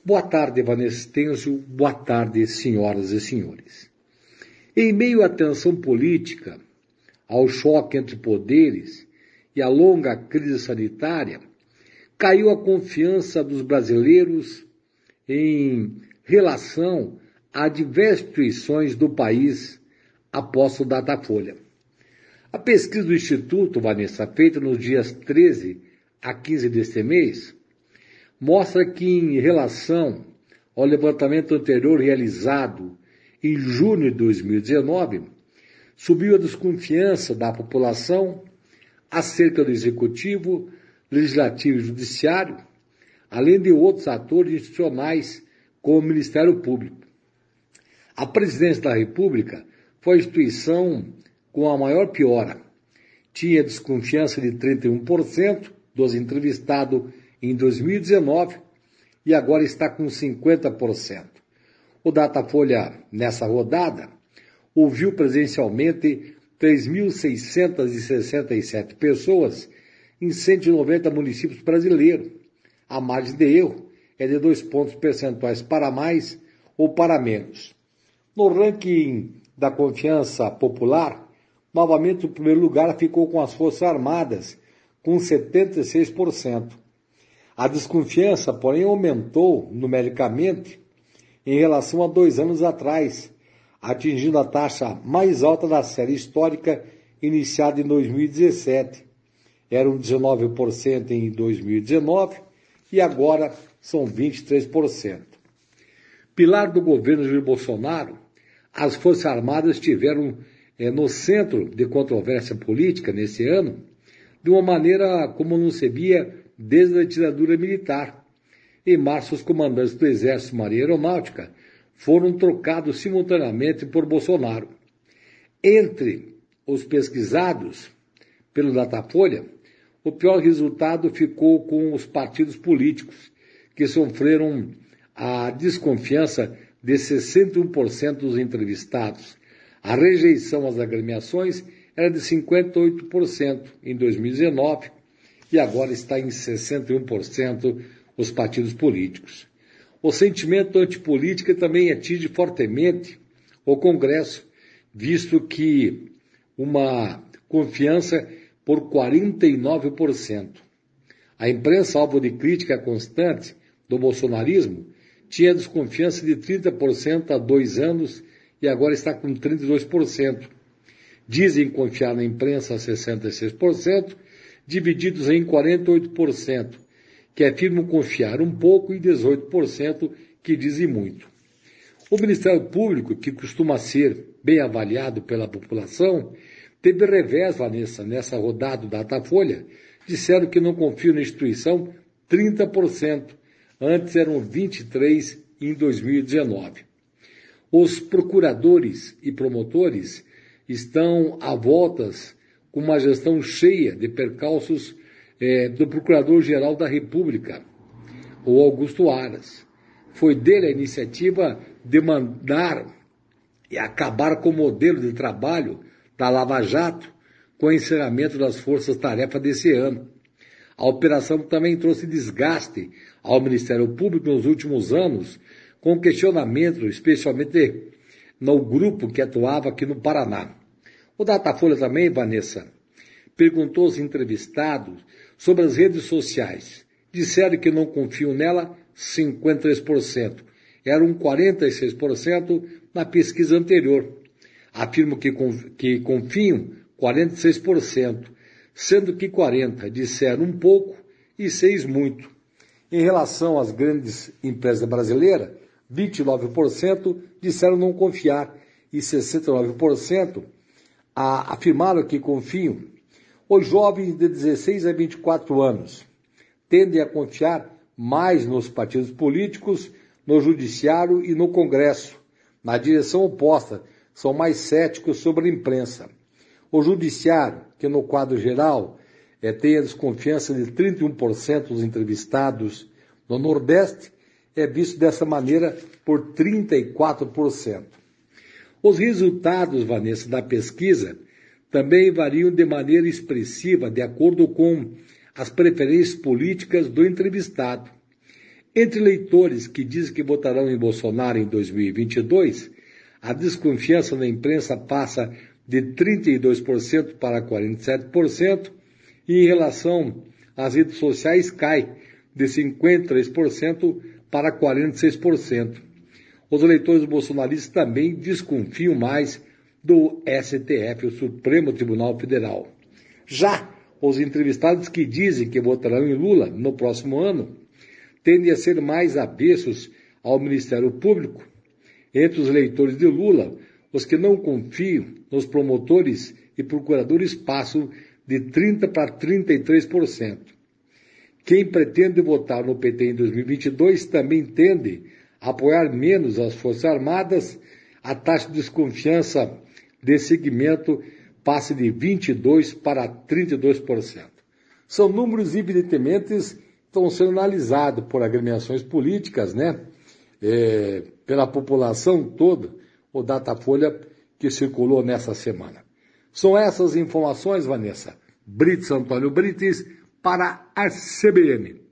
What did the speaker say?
Boa tarde, Vanessa Stêncio. Boa tarde, senhoras e senhores. Em meio à tensão política, ao choque entre poderes e à longa crise sanitária, caiu a confiança dos brasileiros em relação a diversas instituições do país após o Datafolha. A pesquisa do Instituto, Vanessa, feita nos dias 13 a 15 deste mês, mostra que, em relação ao levantamento anterior realizado em junho de 2019, subiu a desconfiança da população acerca do Executivo, Legislativo e Judiciário, além de outros atores institucionais, como o Ministério Público. A Presidência da República foi a instituição com a maior piora. Tinha desconfiança de 31% dos entrevistados em 2019 e agora está com 50%. O Datafolha, nessa rodada, ouviu presencialmente 3.667 pessoas em 190 municípios brasileiros. A margem de erro é de 2 pontos percentuais para mais ou para menos. No ranking da confiança popular, novamente o primeiro lugar ficou com as Forças Armadas, com 76%. A desconfiança, porém, aumentou numericamente em relação a 2 anos atrás, atingindo a taxa mais alta da série histórica iniciada em 2017. Eram 19% em 2019 e agora são 23%. Pilar do governo Jair Bolsonaro, as Forças Armadas estiveram no centro de controvérsia política nesse ano, de uma maneira como não se via desde a ditadura militar. Em março, os comandantes do Exército, Marinha e Aeronáutica foram trocados simultaneamente por Bolsonaro. Entre os pesquisados pelo Datafolha, o pior resultado ficou com os partidos políticos, que sofreram a desconfiança de 61% dos entrevistados. A rejeição às agremiações era de 58% em 2019 e agora está em 61% os partidos políticos. O sentimento antipolítica também atinge fortemente o Congresso, visto que uma confiança por 49%. A imprensa, alvo de crítica constante do bolsonarismo, tinha desconfiança de 30% há 2 anos e agora está com 32%. Dizem confiar na imprensa 66%, divididos em 48%, que afirmam confiar um pouco, e 18% que dizem muito. O Ministério Público, que costuma ser bem avaliado pela população, teve revés, Vanessa, nessa rodada do Datafolha. Disseram que não confiam na instituição 30%, antes eram 23% em 2019. Os procuradores e promotores estão à voltas com uma gestão cheia de percalços do Procurador-Geral da República, o Augusto Aras. Foi dele a iniciativa de mandar e acabar com o modelo de trabalho da Lava Jato com o encerramento das forças-tarefa desse ano. A operação também trouxe desgaste ao Ministério Público nos últimos anos, com questionamento, especialmente no grupo que atuava aqui no Paraná. O Datafolha também, Vanessa, perguntou aos entrevistados sobre as redes sociais. Disseram que não confiam nela 53%. Eram 46% na pesquisa anterior. Afirmam que confiam 46%, sendo que 40% disseram um pouco e 6% muito. Em relação às grandes empresas brasileiras, 29% disseram não confiar e 69% afirmaram que confiam. Os jovens de 16 a 24 anos tendem a confiar mais nos partidos políticos, no judiciário e no Congresso. Na direção oposta, são mais céticos sobre a imprensa. O judiciário, que no quadro geral tem a desconfiança de 31% dos entrevistados no Nordeste, é visto dessa maneira por 34%. Os resultados, Vanessa, da pesquisa também variam de maneira expressiva de acordo com as preferências políticas do entrevistado. Entre eleitores que dizem que votarão em Bolsonaro em 2022, a desconfiança da imprensa passa de 32% para 47%, e em relação às redes sociais cai de 53% para 46%. Os eleitores bolsonaristas também desconfiam mais do STF, o Supremo Tribunal Federal. Já os entrevistados que dizem que votarão em Lula no próximo ano tendem a ser mais avessos ao Ministério Público. Entre os eleitores de Lula, os que não confiam nos promotores e procuradores passam de 30% para 33%. Quem pretende votar no PT em 2022 também tende a apoiar menos as Forças Armadas. A taxa de desconfiança desse segmento passa de 22% para 32%. São números, evidentemente, estão sendo analisados por agremiações políticas, pela população toda, o Datafolha que circulou nessa semana. São essas informações, Vanessa. Brits Antônio Brites, para a CBN.